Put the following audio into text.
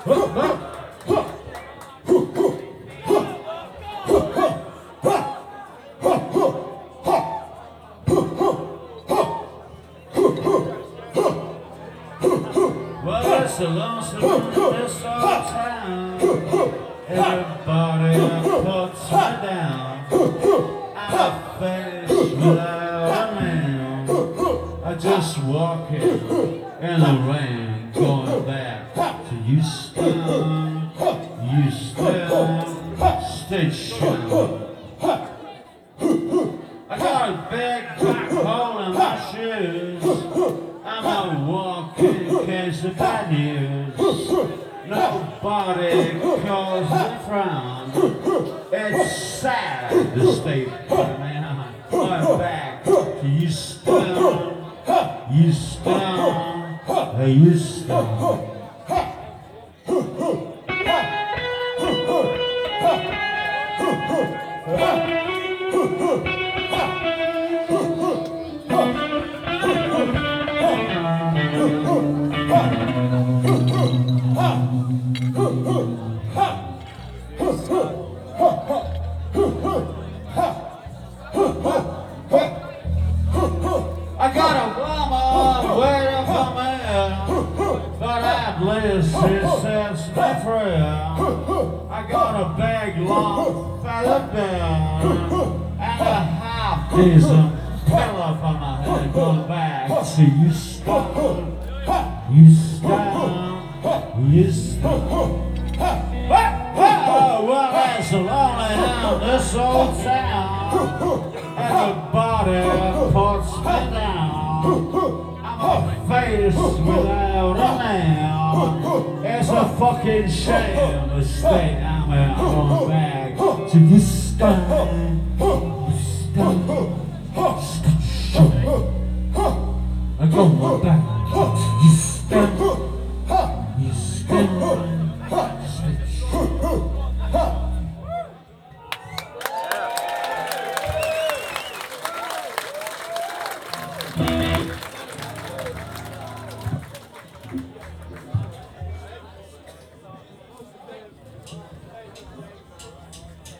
Well, it's a lonesome this old town. Everybody puts me down. I'm finished without a man. I just walking in the rain, going back to Houston, Station. I got a big black hole in my shoes. I'm a walking case of bad news. Nobody calls me frown. It's sad to state that I'm back to Houston, Houston. I got a woman waiting for me, but at least she sets me free. I got a big long feather bed and a half decent pillow for my head. Going back to Houston, well, it's lonely in this old town. Everybody puts me down. I'm a face without a name. It's a fucking shame to stay I'm going back to Houston. I'm going back to Houston.